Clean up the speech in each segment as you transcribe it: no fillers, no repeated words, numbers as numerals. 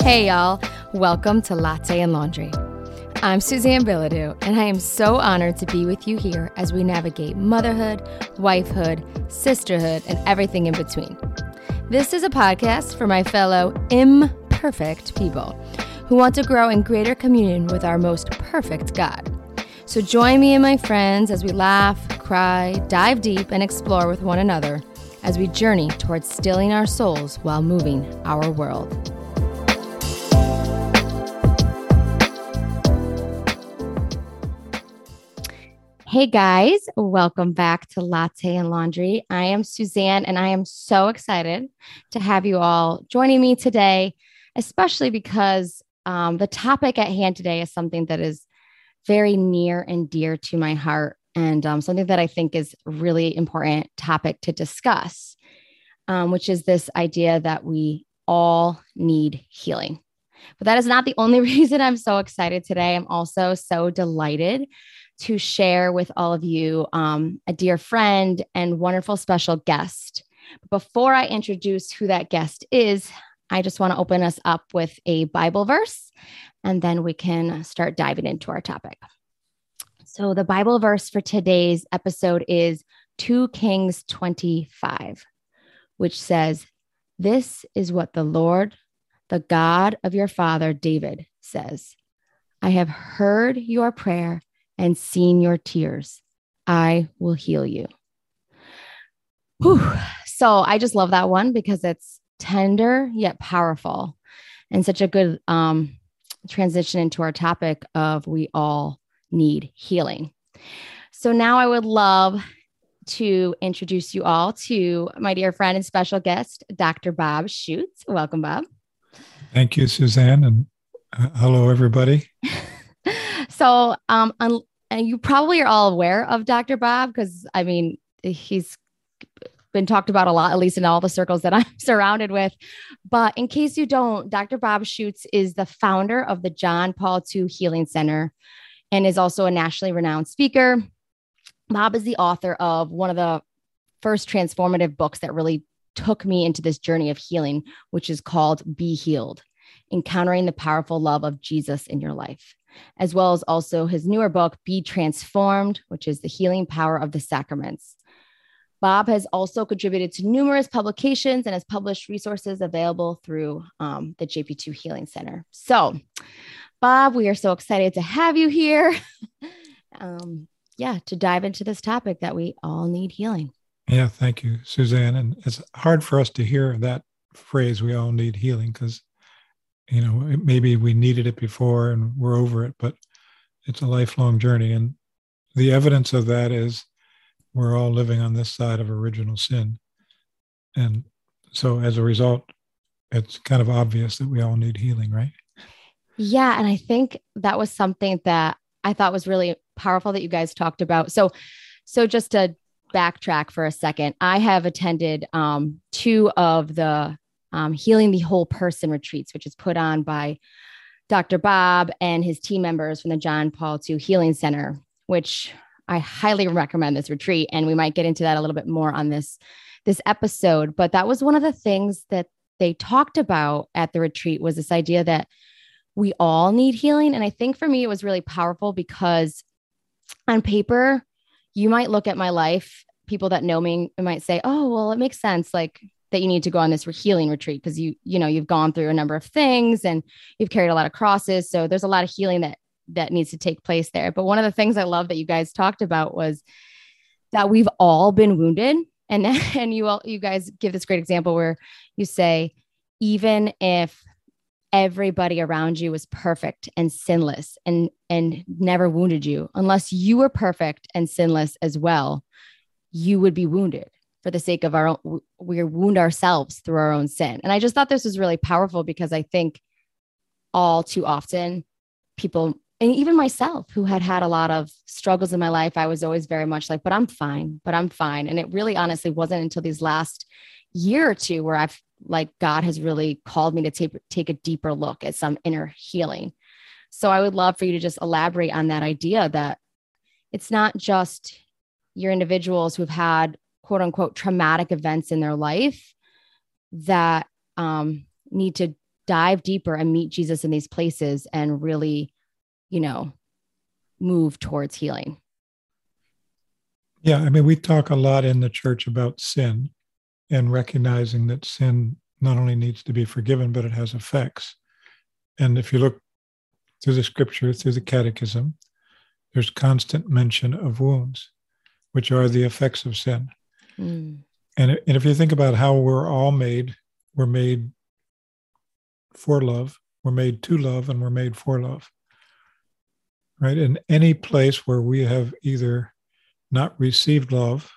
Hey y'all, welcome to Latte and Laundry. I'm Suzanne Bilodeau, and I am so honored to be with you here as we navigate motherhood, wifehood, sisterhood, and everything in between. This is a podcast for my fellow imperfect people who want to grow in greater communion with our most perfect God. So join me and my friends as we laugh, cry, dive deep, and explore with one another as we journey towards stilling our souls while moving our world. Hey guys, welcome back to Latte and Laundry. I am Suzanne, and I am so excited to have you all joining me today, especially because the topic at hand today is something that is very near and dear to my heart, and something that I think is a really important topic to discuss, which is this idea that we all need healing. But that is not the only reason I'm so excited today. I'm also so delighted to share with all of you a dear friend and wonderful special guest. Before I introduce who that guest is, I just want to open us up with a Bible verse, and then we can start diving into our topic. So the Bible verse for today's episode is 2 Kings 25, which says, "This is what the Lord, the God of your father David, says. I have heard your prayer and seen your tears. I will heal you." Whew. So I just love that one because it's tender yet powerful, and such a good transition into our topic of we all need healing. So now I would love to introduce you all to my dear friend and special guest, Dr. Bob Schuchts. Welcome, Bob. Thank you, Suzanne, and hello, everybody. So, and you probably are all aware of Dr. Bob because, I mean, he's been talked about a lot, at least in all the circles that I'm surrounded with. But in case you don't, Dr. Bob Schuchts is the founder of the John Paul II Healing Center and is also a nationally renowned speaker. Bob is the author of one of the first transformative books that really took me into this journey of healing, which is called Be Healed: Encountering the Powerful Love of Jesus in Your Life, as well as also his newer book, Be Transformed, which is the healing power of the sacraments. Bob has also contributed to numerous publications and has published resources available through the JP2 Healing Center. So, Bob, we are so excited to have you here. To dive into this topic that we all need healing. Yeah, thank you, Suzanne. And it's hard for us to hear that phrase, we all need healing, because, maybe we needed it before and we're over it, but it's a lifelong journey. And the evidence of that is we're all living on this side of original sin. And so as a result, it's kind of obvious that we all need healing, right? Yeah. And I think that was something that I thought was really powerful that you guys talked about. So just to backtrack for a second, I have attended 2 of the Healing the Whole Person retreats, which is put on by Dr. Bob and his team members from the John Paul II Healing Center, which I highly recommend this retreat. And we might get into that a little bit more on this episode. But that was one of the things that they talked about at the retreat, was this idea that we all need healing. And I think for me, it was really powerful because on paper, you might look at my life, people that know me might say, oh, well, it makes sense, like that you need to go on this healing retreat because you've gone through a number of things and you've carried a lot of crosses. So there's a lot of healing that needs to take place there. But one of the things I love that you guys talked about was that we've all been wounded. And you guys give this great example where you say, even if everybody around you was perfect and sinless and never wounded you, unless you were perfect and sinless as well, you would be wounded for the sake of our own. We wound ourselves through our own sin. And I just thought this was really powerful because I think all too often people, and even myself, who had a lot of struggles in my life, I was always very much like, but I'm fine. And it really honestly wasn't until these last year or two where God has really called me to take a deeper look at some inner healing. So I would love for you to just elaborate on that idea that it's not just your individuals who've had quote unquote traumatic events in their life that need to dive deeper and meet Jesus in these places and really, move towards healing. Yeah, I mean, we talk a lot in the church about sin and recognizing that sin not only needs to be forgiven, but it has effects. And if you look through the scripture, through the catechism, there's constant mention of wounds, which are the effects of sin. And if you think about how we're made for love, we're made to love, and we're made for love. Right? In any place where we have either not received love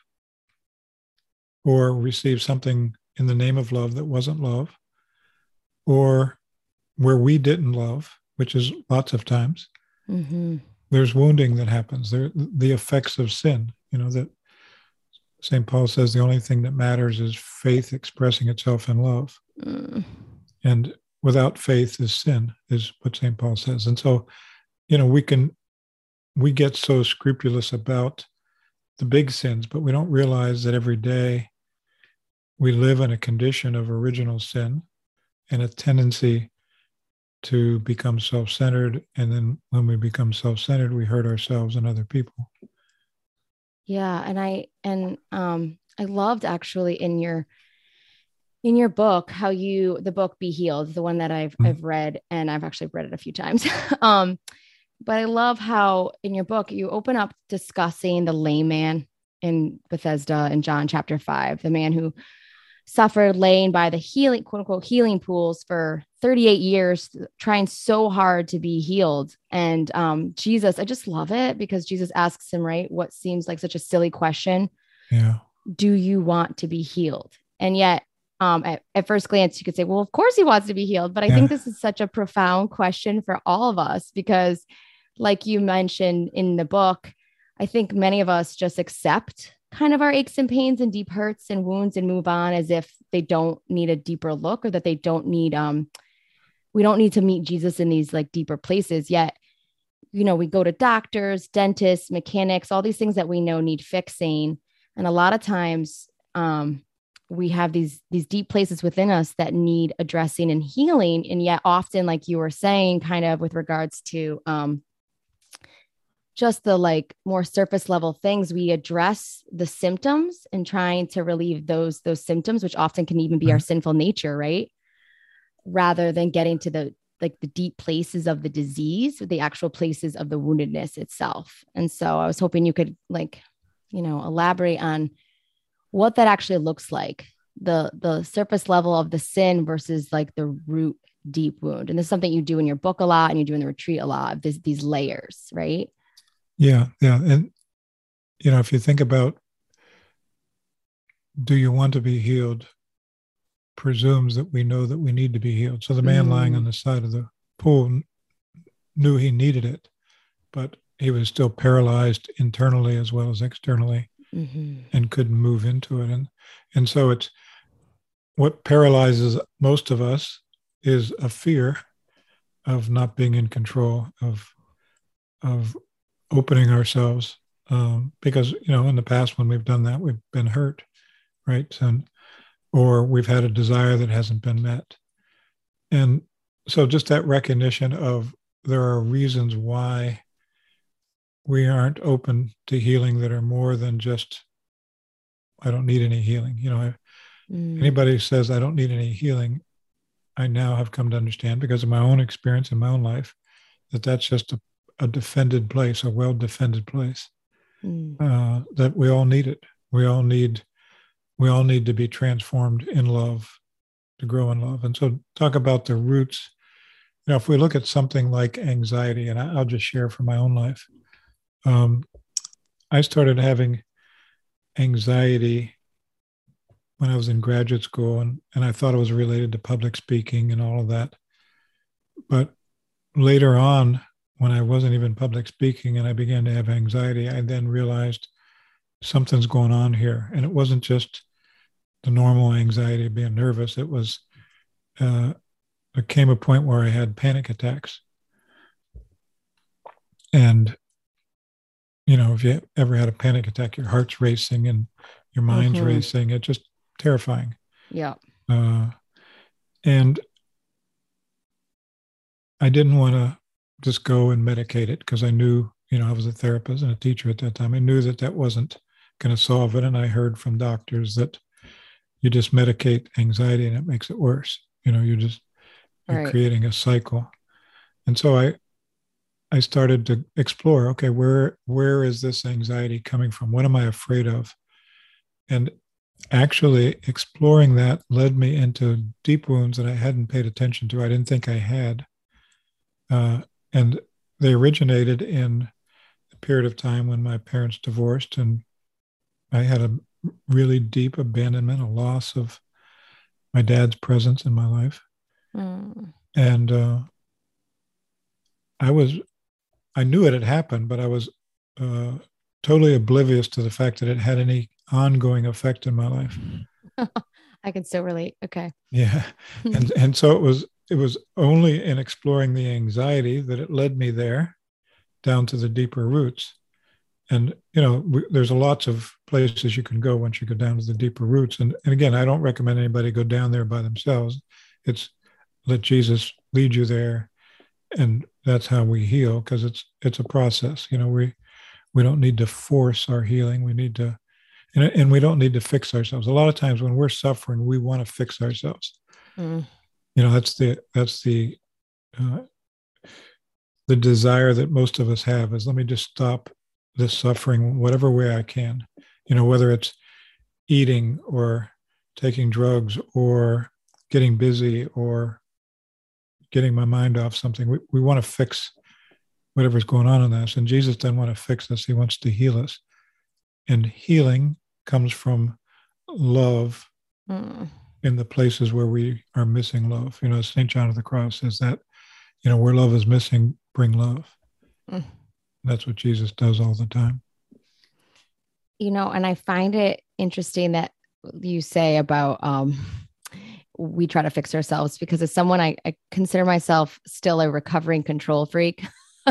or received something in the name of love that wasn't love, or where we didn't love, which is lots of times, there's wounding that happens. There, the effects of sin, that St. Paul says the only thing that matters is faith expressing itself in love. And without faith is sin, is what St. Paul says. And so, we get so scrupulous about the big sins, but we don't realize that every day we live in a condition of original sin and a tendency to become self-centered. And then when we become self-centered, we hurt ourselves and other people. Yeah. And I loved actually in your book, how the book Be Healed, the one that I've read, and I've actually read it a few times. But I love how in your book, you open up discussing the lame man in Bethesda in John chapter 5, the man who suffered laying by the healing, quote unquote, healing pools for 38 years, trying so hard to be healed. And Jesus, I just love it because Jesus asks him, right, what seems like such a silly question. Yeah. Do you want to be healed? And yet, at first glance, you could say, well, of course he wants to be healed. But I think this is such a profound question for all of us, because like you mentioned in the book, I think many of us just accept kind of our aches and pains and deep hurts and wounds and move on as if they don't need a deeper look, or that they don't need, we don't need to meet Jesus in these like deeper places. Yet, we go to doctors, dentists, mechanics, all these things that we know need fixing. And a lot of times, we have these deep places within us that need addressing and healing. And yet often, like you were saying, kind of with regards to just the like more surface level things, we address the symptoms and trying to relieve those symptoms, which often can even be our sinful nature, right? Rather than getting to the deep places of the disease, the actual places of the woundedness itself. And so I was hoping you could elaborate on what that actually looks like, the surface level of the sin versus like the root deep wound. And this is something you do in your book a lot, and you do in the retreat a lot, these layers, right? Yeah. And, if you think about, do you want to be healed, presumes that we know that we need to be healed. So the man lying on the side of the pool knew he needed it, but he was still paralyzed internally as well as externally, and couldn't move into it. And so it's what paralyzes most of us is a fear of not being in control, of opening ourselves, because in the past when we've done that, we've been hurt, right? Or we've had a desire that hasn't been met. And so just that recognition of there are reasons why we aren't open to healing that are more than just, I don't need any healing. Anybody who says I don't need any healing, I now have come to understand, because of my own experience in my own life, that that's just a defended place, a well-defended place, that we all need it. We all need to be transformed in love, to grow in love. And so talk about the roots. If we look at something like anxiety, and I'll just share from my own life. I started having anxiety when I was in graduate school, and I thought it was related to public speaking and all of that. But later on, when I wasn't even public speaking and I began to have anxiety, I then realized something's going on here. And it wasn't just the normal anxiety of being nervous. It was, there came a point where I had panic attacks. And, if you ever had a panic attack, your heart's racing and your mind's racing. It's just terrifying. Yeah. And I didn't want to just go and medicate it because I knew, I was a therapist and a teacher at that time. I knew that that wasn't going to solve it. And I heard from doctors that you just medicate anxiety and it makes it worse. You're Right. creating a cycle. And so I started to explore, okay, where is this anxiety coming from? What am I afraid of? And actually exploring that led me into deep wounds that I hadn't paid attention to. I didn't think I had. And they originated in a period of time when my parents divorced, and I had a really deep abandonment, a loss of my dad's presence in my life. Mm. And I was, I knew it had happened, but I was uh, totally oblivious to the fact that it had any ongoing effect in my life. I can so relate. Okay. Yeah. And so it was only in exploring the anxiety that it led me there down to the deeper roots. And there's lots of places you can go once you go down to the deeper roots. And again, I don't recommend anybody go down there by themselves. It's let Jesus lead you there, and that's how we heal, because it's a process. We don't need to force our healing. We need to, and we don't need to fix ourselves. A lot of times when we're suffering, we want to fix ourselves. Mm. That's the desire that most of us have is, let me just stop this suffering whatever way I can. Whether it's eating or taking drugs or getting busy or getting my mind off something. We want to fix whatever's going on in us. And Jesus doesn't want to fix us. He wants to heal us. And healing comes from love in the places where we are missing love. St. John of the Cross says that, where love is missing, bring love. Mm. That's what Jesus does all the time. And I find it interesting that you say about we try to fix ourselves, because as someone, I consider myself still a recovering control freak.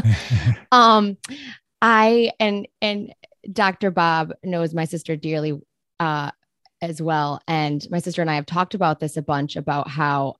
I and Dr. Bob knows my sister dearly as well. And my sister and I have talked about this a bunch, about how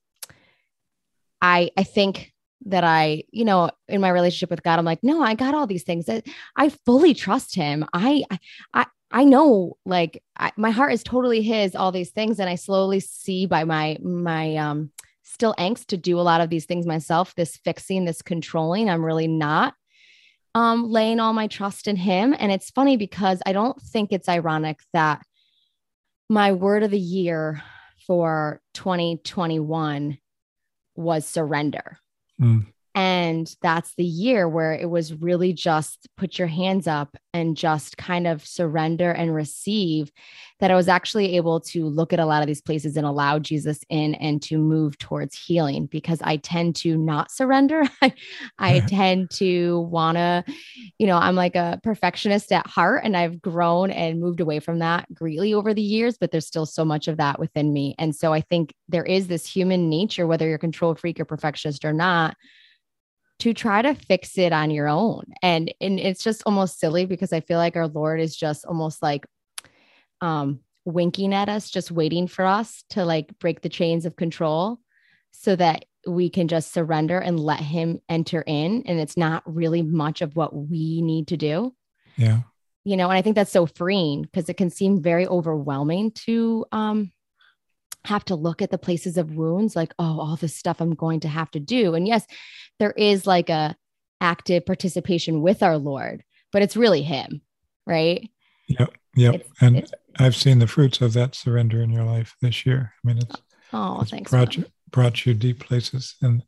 I think that in my relationship with God, I'm like, no, I got all these things that I fully trust him. I know, like, my heart is totally his, all these things. And I slowly see by my still angst to do a lot of these things myself, this fixing, this controlling. I'm really not laying all my trust in him. And it's funny because I don't think it's ironic that my word of the year for 2021 was surrender. Mm. And that's the year where it was really just put your hands up and just kind of surrender and receive, that I was actually able to look at a lot of these places and allow Jesus in and to move towards healing, because I tend to not surrender. I tend to want to, I'm like a perfectionist at heart, and I've grown and moved away from that greatly over the years, but there's still so much of that within me. And so I think there is this human nature, whether you're a control freak or perfectionist or not, to try to fix it on your own. And it's just almost silly, because I feel like our Lord is just almost like winking at us, just waiting for us to like break the chains of control so that we can just surrender and let him enter in. And it's not really much of what we need to do. Yeah. And I think that's so freeing, because it can seem very overwhelming to have to look at the places of wounds, like, oh, all this stuff I'm going to have to do. And yes, there is like a active participation with our Lord, but it's really him, right? Yep. And I've seen the fruits of that surrender in your life this year. I mean, it's thanks, brought you deep places. And,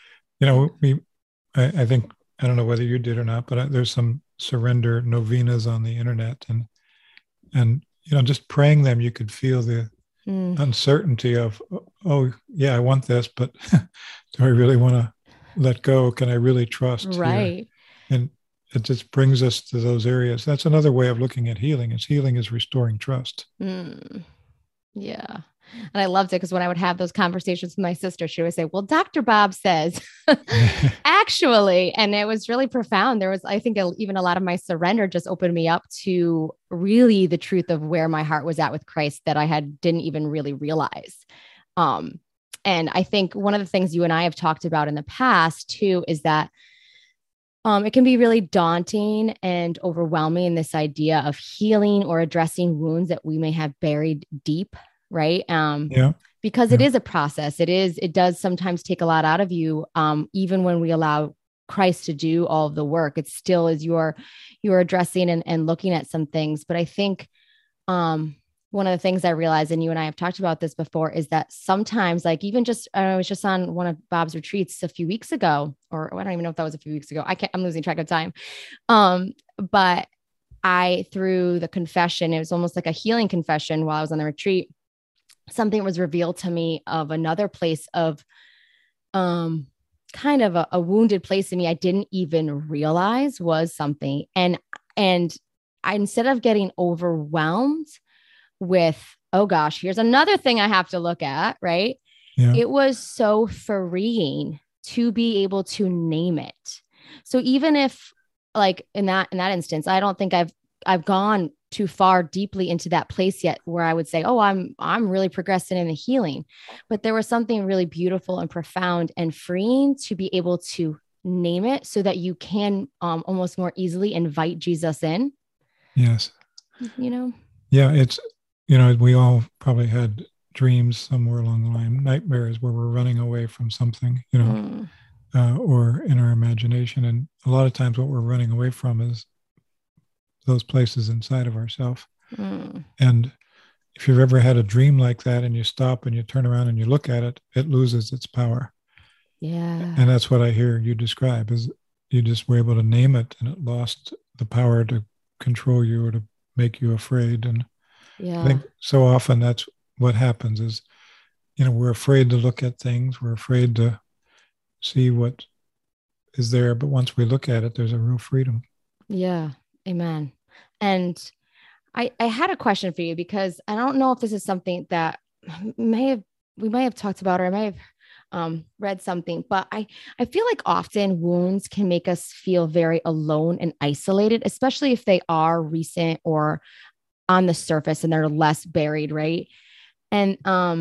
I think, I don't know whether you did or not, but there's some surrender novenas on the internet, and, just praying them, you could feel the uncertainty of, oh yeah, I want this, but do I really want to let go? Can I really trust? Right. Here? And it just brings us to those areas. That's another way of looking at healing. Healing is restoring trust. Yeah. And I loved it, because when I would have those conversations with my sister, she would say, well, Dr. Bob says, actually, and it was really profound. There was, I think, even a lot of my surrender just opened me up to really the truth of where my heart was at with Christ that I didn't even really realize. And I think one of the things you and I have talked about in the past too is that it can be really daunting and overwhelming, this idea of healing or addressing wounds that we may have buried deep, right? Yeah. Because it Yeah. is a process. It does sometimes take a lot out of you, even when we allow Christ to do all of the work. It still is you're addressing and looking at some things. But I think one of the things I realized, and you and I have talked about this before, is that sometimes, like even just, I was just on one of Bob's retreats a few weeks ago, or I don't even know if that was a few weeks ago. I'm losing track of time. But through the confession, it was almost like a healing confession while I was on the retreat. Something was revealed to me of another place of, kind of a wounded place in me I didn't even realize was something. And instead of getting overwhelmed with, oh gosh, here's another thing I have to look at, right? Yeah. It was so freeing to be able to name it. So even if, like in that instance, I don't think I've gone too far deeply into that place yet where I would say, oh, I'm really progressing in the healing. But there was something really beautiful and profound and freeing to be able to name it so that you can almost more easily invite Jesus in. Yes. You know? Yeah. It's, we all probably had dreams somewhere along the line, nightmares where we're running away from something, or in our imagination. And a lot of times what we're running away from is those places inside of ourselves. And if you've ever had a dream like that and you stop and you turn around and you look at it, it loses its power. Yeah. And that's what I hear you describe, is you just were able to name it and it lost the power to control you or to make you afraid. And Yeah. I think so often that's what happens is, we're afraid to look at things. We're afraid to see what is there. But once we look at it, there's a real freedom. Yeah. Amen. And I had a question for you, because I don't know if this is something that we may have talked about, or I may have read something, but I feel like often wounds can make us feel very alone and isolated, especially if they are recent or on the surface and they're less buried, right? And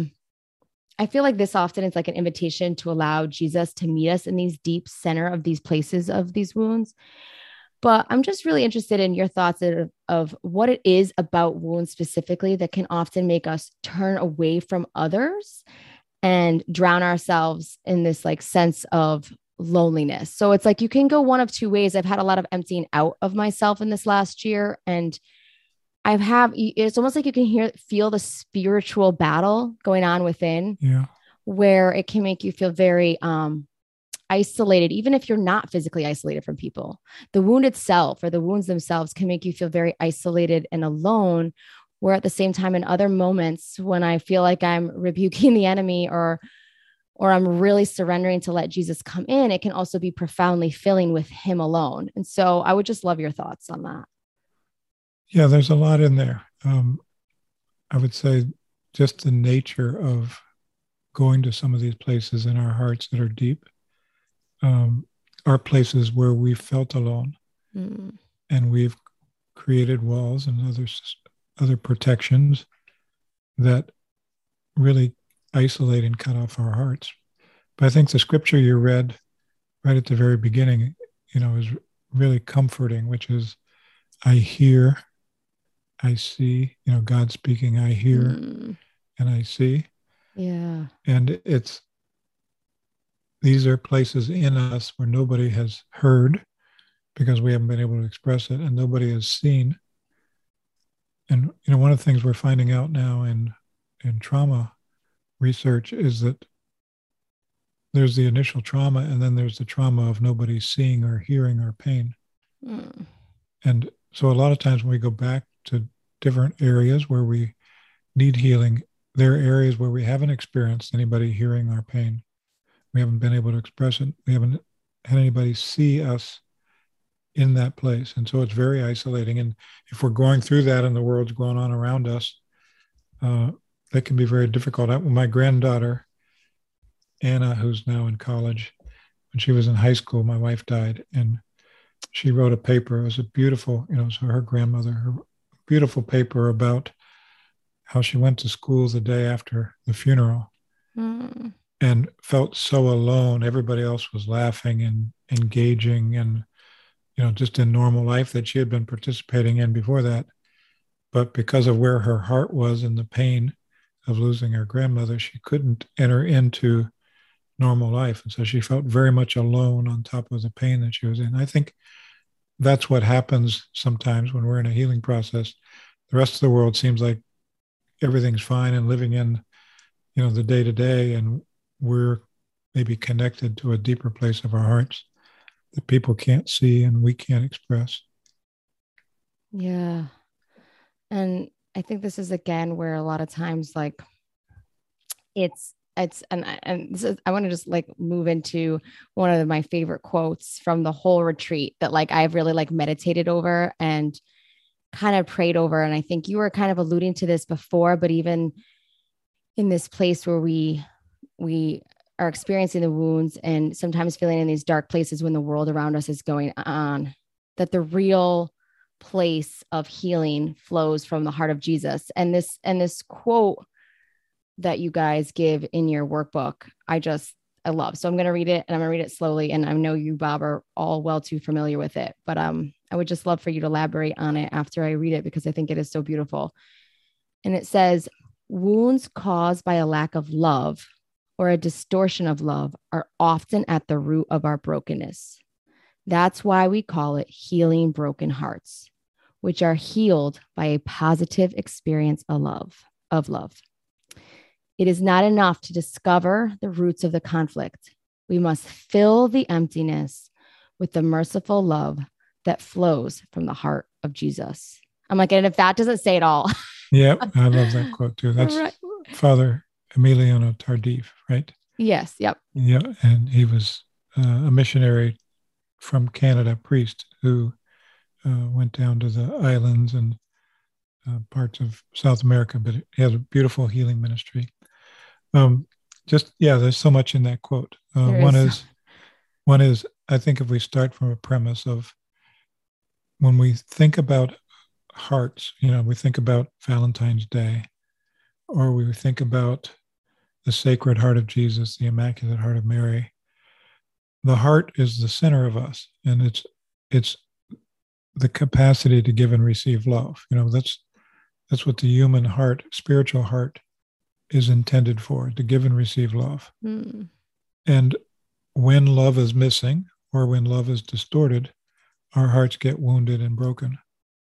I feel like this often is like an invitation to allow Jesus to meet us in these deep center of these places of these wounds. But I'm just really interested in your thoughts of what it is about wounds specifically that can often make us turn away from others and drown ourselves in this like sense of loneliness. So it's like you can go one of two ways. I've had a lot of emptying out of myself in this last year, and it's almost like you can feel the spiritual battle going on within. Yeah. Where it can make you feel very isolated, even if you're not physically isolated from people. The wound itself, or the wounds themselves, can make you feel very isolated and alone. Where at the same time, in other moments when I feel like I'm rebuking the enemy, or I'm really surrendering to let Jesus come in, it can also be profoundly filling with him alone. And so I would just love your thoughts on that. Yeah, there's a lot in there. I would say just the nature of going to some of these places in our hearts that are deep are places where we've felt alone, and we've created walls and other protections that really isolate and cut off our hearts. But I think the scripture you read right at the very beginning, is really comforting, which is, I hear, I see, God speaking, I hear and I see. Yeah. And these are places in us where nobody has heard because we haven't been able to express it, and nobody has seen. And one of the things we're finding out now in trauma research is that there's the initial trauma, and then there's the trauma of nobody seeing or hearing our pain. And so a lot of times when we go back to different areas where we need healing, there are areas where we haven't experienced anybody hearing our pain. We haven't been able to express it. We haven't had anybody see us in that place. And so it's very isolating. And if we're going through that and the world's going on around us, that can be very difficult. My granddaughter, Anna, who's now in college, when she was in high school, my wife died, and she wrote a paper. It was a beautiful, so her grandmother, her beautiful paper about how she went to school the day after the funeral. and felt so alone. Everybody else was laughing and engaging and, just in normal life that she had been participating in before that. But because of where her heart was and the pain of losing her grandmother, she couldn't enter into normal life. And so she felt very much alone on top of the pain that she was in. I think that's what happens sometimes when we're in a healing process. The rest of the world seems like everything's fine and living in, the day to day, and we're maybe connected to a deeper place of our hearts that people can't see and we can't express. Yeah. And I think this is again where a lot of times like it's and this is, I want to just like move into one of my favorite quotes from the whole retreat that like I've really like meditated over and kind of prayed over. And I think you were kind of alluding to this before, but even in this place where we are experiencing the wounds and sometimes feeling in these dark places when the world around us is going on, that the real place of healing flows from the heart of Jesus. And this quote that you guys give in your workbook, I love. So I'm going to read it and I'm going to read it slowly. And I know you, Bob, are all well too familiar with it, but I would just love for you to elaborate on it after I read it because I think it is so beautiful. And it says, wounds caused by a lack of love or a distortion of love are often at the root of our brokenness. That's why we call it healing broken hearts, which are healed by a positive experience of love. It is not enough to discover the roots of the conflict. We must fill the emptiness with the merciful love that flows from the heart of Jesus. I'm like, and if that doesn't say it all. Yep, I love that quote too. That's right. Father Emiliano Tardif, right? Yes, yep. Yeah, and he was a missionary from Canada, priest who went down to the islands and parts of South America, but he has a beautiful healing ministry. There's so much in that quote. One is, I think if we start from a premise of when we think about hearts, we think about Valentine's Day, or we think about the Sacred Heart of Jesus, the Immaculate Heart of Mary. The heart is the center of us, and it's the capacity to give and receive love. That's what the human heart, spiritual heart, is intended for, to give and receive love. Mm. And when love is missing or when love is distorted, our hearts get wounded and broken.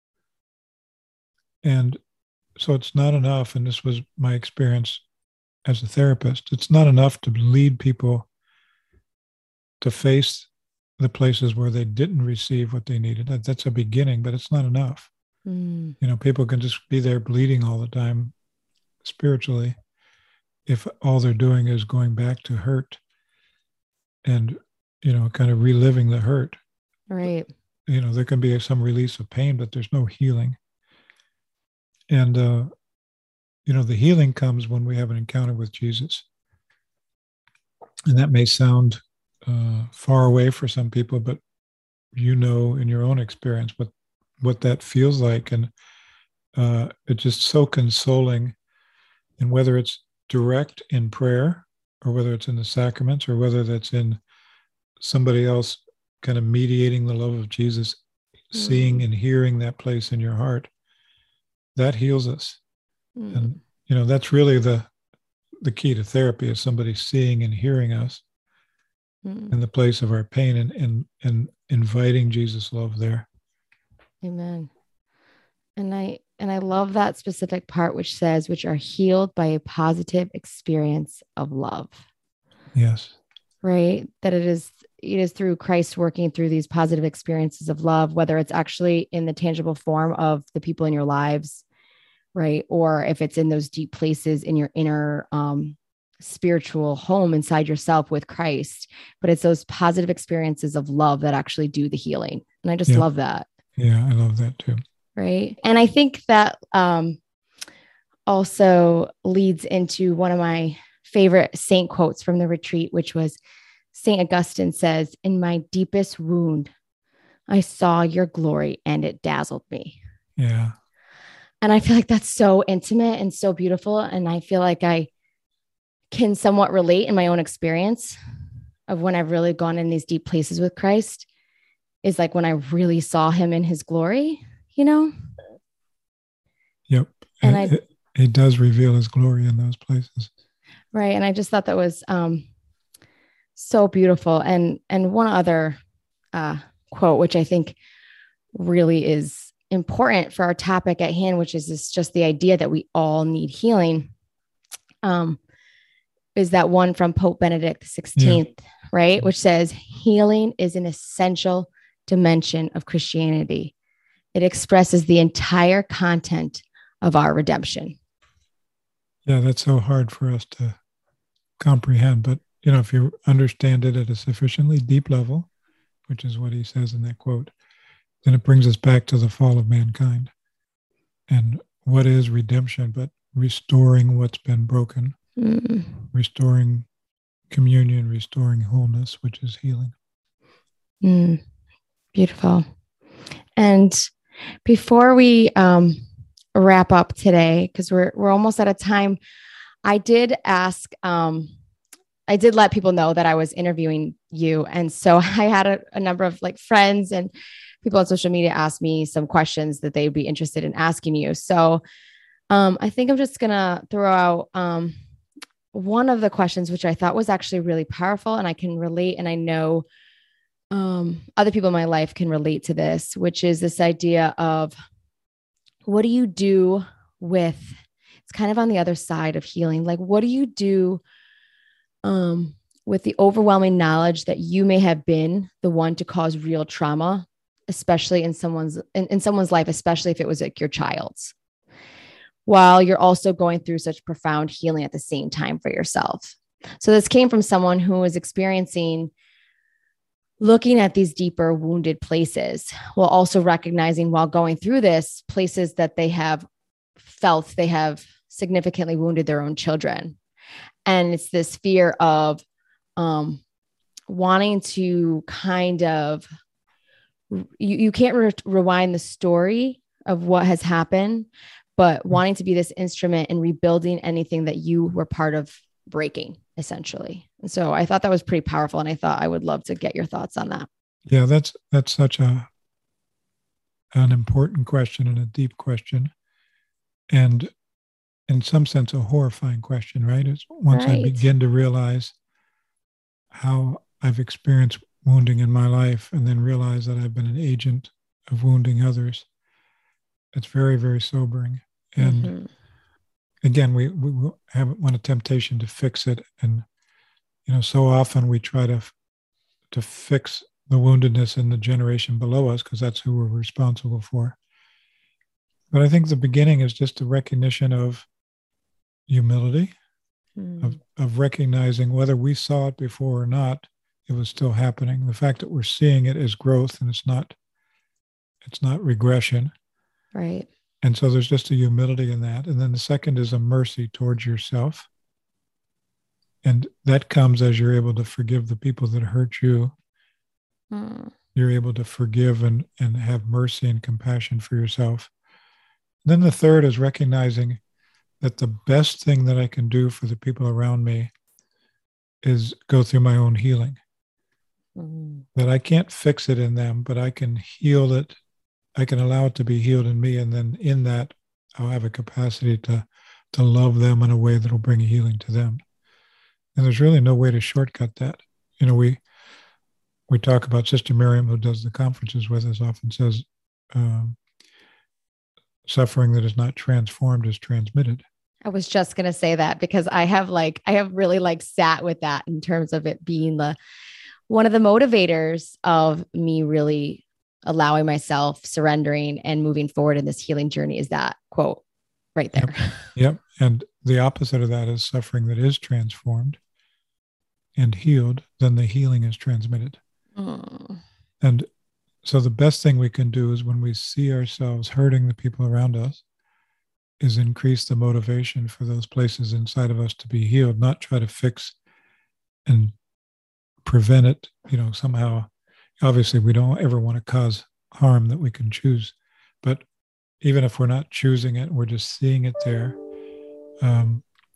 And so it's not enough, and this was my experience as a therapist, it's not enough to lead people to face the places where they didn't receive what they needed. That's a beginning, but it's not enough. Mm. People can just be there bleeding all the time spiritually if all they're doing is going back to hurt and, kind of reliving the hurt. Right. There can be some release of pain, but there's no healing. And, the healing comes when we have an encounter with Jesus. And that may sound far away for some people, but in your own experience what that feels like. And it's just so consoling. And whether it's direct in prayer or whether it's in the sacraments or whether that's in somebody else kind of mediating the love of Jesus, seeing and hearing that place in your heart, that heals us. And, that's really the key to therapy, is somebody seeing and hearing us in the place of our pain and inviting Jesus' love there. Amen. And I love that specific part, which says, which are healed by a positive experience of love. Yes. Right. That it is through Christ working through these positive experiences of love, whether it's actually in the tangible form of the people in your lives, right? Or if it's in those deep places in your inner spiritual home inside yourself with Christ, but it's those positive experiences of love that actually do the healing. And I just love that. Yeah, I love that too. Right. And I think that also leads into one of my favorite saint quotes from the retreat, which was St. Augustine says, "In my deepest wound, I saw your glory and it dazzled me." Yeah. And I feel like that's so intimate and so beautiful. And I feel like I can somewhat relate in my own experience of when I've really gone in these deep places with Christ is like when I really saw him in his glory, you know? Yep. And it does reveal his glory in those places. Right. And I just thought that was so beautiful. And one other quote, which I think really is important for our topic at hand, which is just the idea that we all need healing, is that one from Pope Benedict XVI, right? Which says, healing is an essential dimension of Christianity. It expresses the entire content of our redemption. Yeah, that's so hard for us to comprehend. But, if you understand it at a sufficiently deep level, which is what he says in that quote, then it brings us back to the fall of mankind. And what is redemption but restoring what's been broken, restoring communion, restoring wholeness, which is healing. Beautiful. And before we wrap up today, because we're almost out of time, I did ask, I did let people know that I was interviewing you. And so I had a number of like friends and people on social media ask me some questions that they'd be interested in asking you. So I think I'm just going to throw out one of the questions, which I thought was actually really powerful and I can relate. And I know other people in my life can relate to this, which is this idea of what do you do with, it's kind of on the other side of healing. Like, what do you do with the overwhelming knowledge that you may have been the one to cause real trauma, especially in someone's life, especially if it was like your child's, while you're also going through such profound healing at the same time for yourself. So this came from someone who was experiencing looking at these deeper wounded places while also recognizing while going through this places that they have felt they have significantly wounded their own children. And it's this fear of wanting to kind of, you can't rewind the story of what has happened, but wanting to be this instrument in rebuilding anything that you were part of breaking, essentially. And so I thought that was pretty powerful. And I thought I would love to get your thoughts on that. Yeah, that's such an important question and a deep question. And in some sense, a horrifying question, right? It's once I begin to realize how I've experienced wounding in my life and then realize that I've been an agent of wounding others, it's very, very sobering. And again, we have a temptation to fix it. And, so often we try to fix the woundedness in the generation below us because that's who we're responsible for. But I think the beginning is just a recognition of humility, of recognizing whether we saw it before or not, it was still happening. The fact that we're seeing it is growth and it's not regression. Right. And so there's just a humility in that. And then the second is a mercy towards yourself. And that comes as you're able to forgive the people that hurt you. You're able to forgive and have mercy and compassion for yourself. Then the third is recognizing that the best thing that I can do for the people around me is go through my own healing. That I can't fix it in them, but I can heal it. I can allow it to be healed in me. And then in that, I'll have a capacity to love them in a way that will bring healing to them. And there's really no way to shortcut that. We talk about Sister Miriam, who does the conferences with us, often says, suffering that is not transformed is transmitted. I was just going to say that because I have really sat with that in terms of it being one of the motivators of me really allowing myself, surrendering and moving forward in this healing journey is that quote right there. Yep. And the opposite of that is suffering that is transformed and healed, then the healing is transmitted. And so the best thing we can do is when we see ourselves hurting the people around us is increase the motivation for those places inside of us to be healed, not try to fix and prevent it, somehow. Obviously, we don't ever want to cause harm that we can choose. But even if we're not choosing it, we're just seeing it there.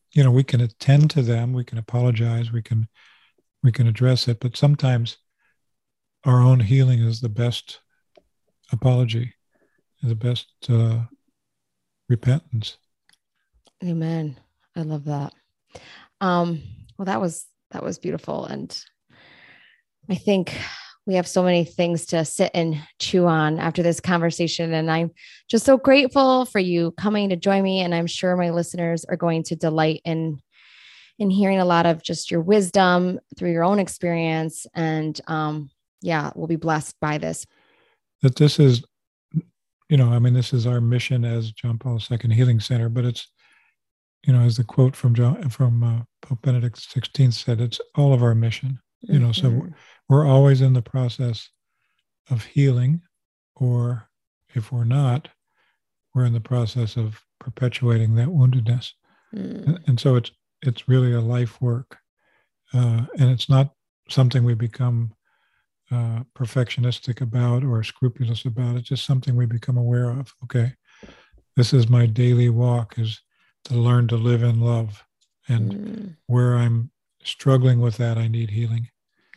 we can attend to them, we can apologize, we can address it, but sometimes our own healing is the best apology, the best repentance. Amen. I love that. Well, that was beautiful. And I think we have so many things to sit and chew on after this conversation. And I'm just so grateful for you coming to join me. And I'm sure my listeners are going to delight in hearing a lot of just your wisdom through your own experience. And yeah, we'll be blessed by this. That this is, this is our mission as John Paul II Healing Center, but it's, as the quote from Pope Benedict XVI said, it's all of our mission. So we're always in the process of healing, or if we're not, we're in the process of perpetuating that woundedness. And so it's really a life work, and it's not something we become perfectionistic about or scrupulous about. It's just something we become aware of. Okay, this is my daily walk, is to learn to live in love, and where I'm struggling with that, I need healing.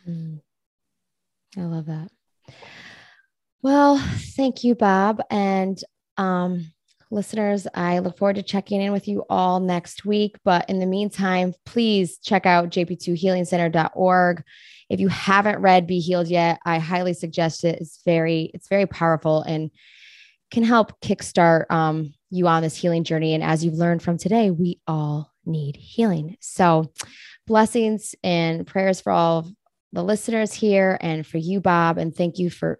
I love that. Well, thank you, Bob. And listeners, I look forward to checking in with you all next week. But in the meantime, please check out jp2healingcenter.org. If you haven't read Be Healed yet, I highly suggest it. It's very powerful and can help kickstart you on this healing journey. And as you've learned from today, we all need healing. So blessings and prayers for all of the listeners here and for you, Bob. And thank you for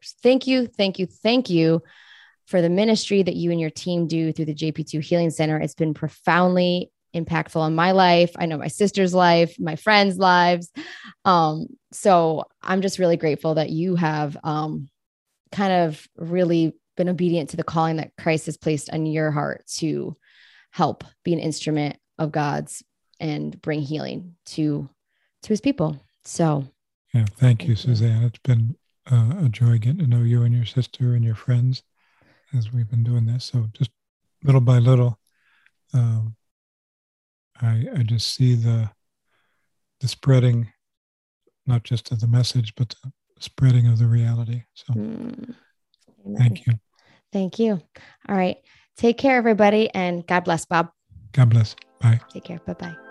the ministry that you and your team do through the JP2 Healing Center. It's been profoundly impactful on my life. I know my sister's life, my friends' lives. So I'm just really grateful that you have kind of really been obedient to the calling that Christ has placed on your heart to help be an instrument of God's and bring healing to his people. So yeah, thank you, Suzanne. It's been a joy getting to know you and your sister and your friends as we've been doing this. So just little by little, I just see the spreading, not just of the message, but the spreading of the reality. So thank you. Thank you. All right. Take care, everybody. And God bless, Bob. God bless. Bye. Take care. Bye-bye.